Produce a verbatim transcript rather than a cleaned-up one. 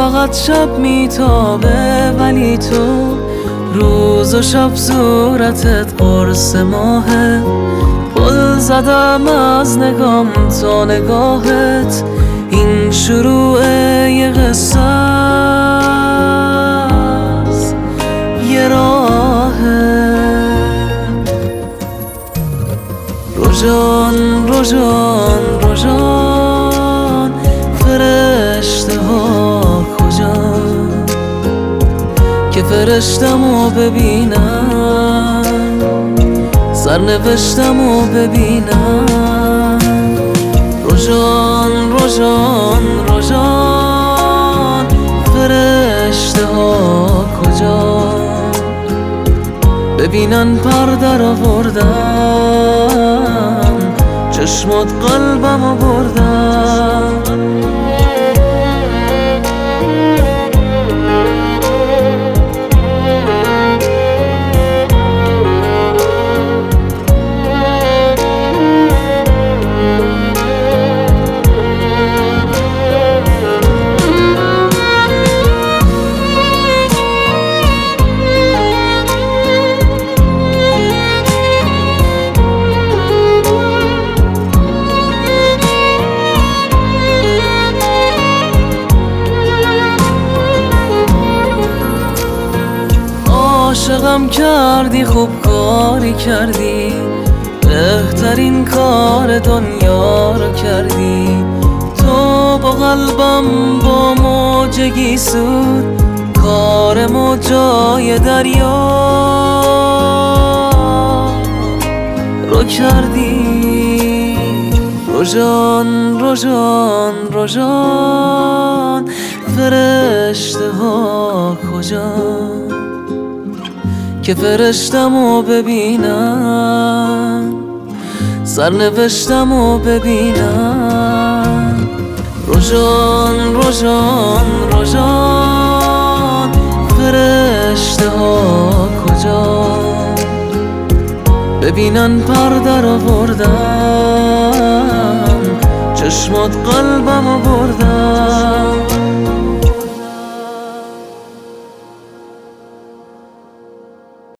فقط شب میتابه ولی تو روز و شب صورتت قرص ماهه. پل زدم از نگام تا نگاهت، این شروع یه قصه است، یه راهه. روژان روژان روژان فرشته ها کجان که فرشتمو ببینم، سرنوشتمو ببینم. روژان روژان روژان فرشته ها کجان ببینن پر در آوردن، چشمات قلبمو بردن. عاشقم کردی، خوب کاری کردی، بهترین کار دنیا رو کردی. تو با قلبم با موجگی سود، کار موجای دریا رو کردی. روژان روژان روژان فرشته ها کجان که فرشتمو ببینم، سرنوشتمو ببینم. روژان روژان روژان فرشته ها کجان ببینن پر در آوردن، چشمات قلبمو بردن.